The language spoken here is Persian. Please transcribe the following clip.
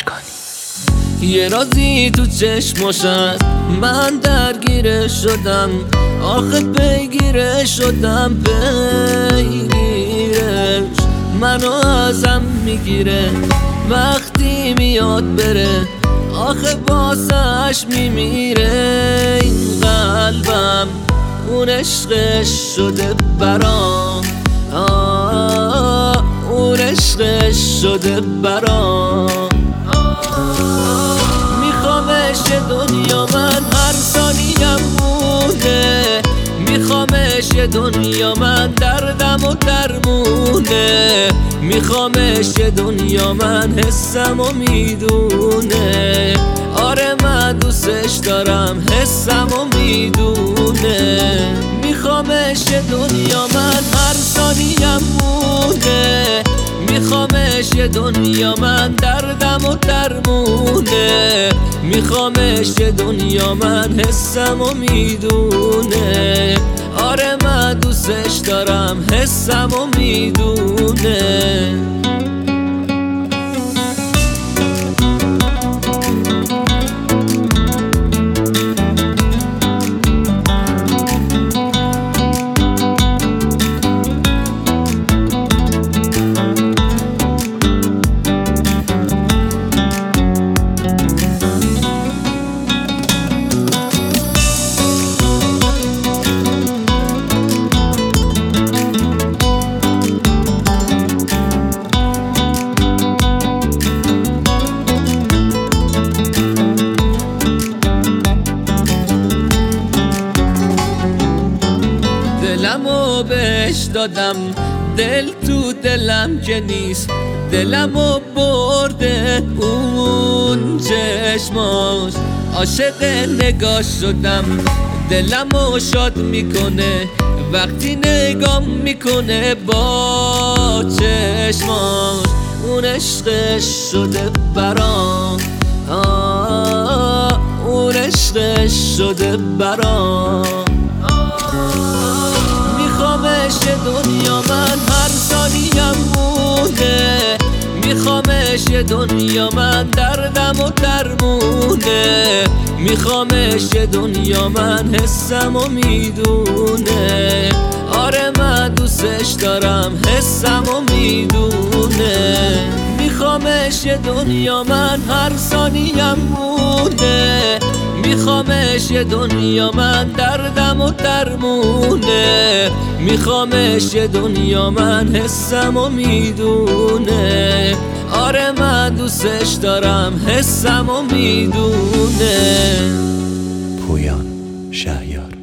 کنی. یه رازی تو چشماشت من درگیره شدم، آخه پیگیره شدم، پیگیرش منو ازم میگیره وقتی میاد بره، آخه باسش میمیره این قلبم، اون عشقش شده برام، اون عشقش شده برام. میخوامش یه دنیا من هر ثانیم مونه، میخوامش یه دنیا من دردم و درمونه، میخوامش یه دنیا من حسم و میدونه، آره من دوستش دارم حسم و میدونه. میخوامش یه دنیا من هر ثانیم مونه، میخوامش یه دنیا من دردم و درمونه، میخوامش یه دنیا من حسم و میدونه، آره من دوستش دارم حسم و میدونه. دلمو بهش دادم، دل تو دلم که نیست، دلمو برده اون چشماش، عاشق نگاه شدم، دلمو شاد میکنه وقتی نگاه میکنه با چشماش، اون عشقش شده برام، اون عشقش شده برام. میخوامش یه دنیا من هر ثانیم مونه، میخوامش یه دنیا من دردم و درمونه، میخوامش یه دنیا من حسم و میدونه، آره من دوستش دارم حسم و میدونه. میخوامش یه دنیا من هر ثانیم مونه، میخوامش یه دنیا من دردم و درمونه، میخوامش یه دنیا من حسم و میدونه، آره من دوستش دارم حسم و میدونه. پویان شهیار.